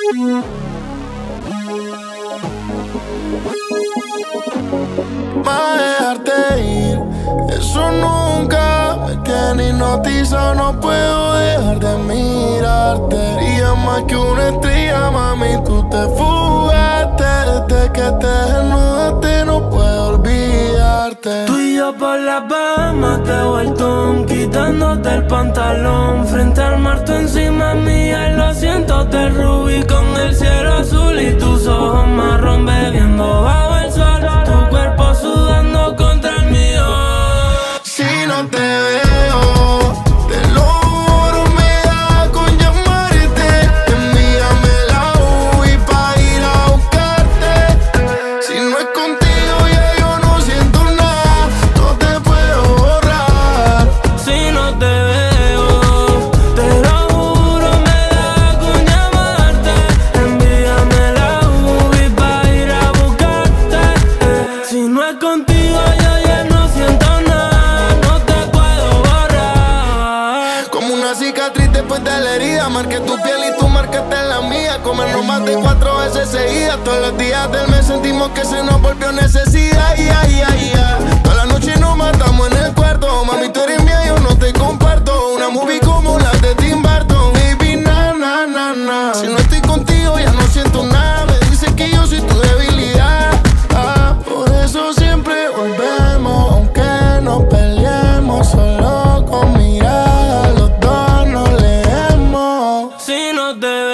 Pa' dejarte ir, eso nunca me tiene hipnotizado. No puedo dejar de mirarte. Brilla más que una estrella, mami, tú te fugaste. Desde que te desnudaste no puedo olvidarte. Tú y yo por las Bahamas te vuelto quitándote el pantalón. Frente al mar tú encima mía y lo siento del rubí con el cielo azul y tus ojos marrón bebiendo bajo el sol. Tu cuerpo sudando contra el mío. Si no te veo, te lo juro, me da con llamarte. Envíame la UBI pa' ir a buscarte. Si no es contigo ya yo no siento nada, no te puedo borrar. Si no te veo, te lo juro, me da con llamarte. Envíame la UBI pa' ir a buscarte. Si no es contigo yo ya no siento nada, no te puedo borrar. Como una cicatriz después de la herida, marqué tu piel y tú marcaste la mía. Comernos más de 4 veces seguidas. Todos los días del mes sentimos que se nos volvió necesidad. Toda la noche nos matamos en el cuarto. Mami, tú eres mía, yo no te comparto. Una movie como la de Tim Burton. Baby, na, na, na, na. Si no estoy contigo ya no siento nada. Me dices que yo soy tu debilidad. Por eso siempre volvemos, aunque nos peleemos. Solo con mirada los dos nos leemos. Si no te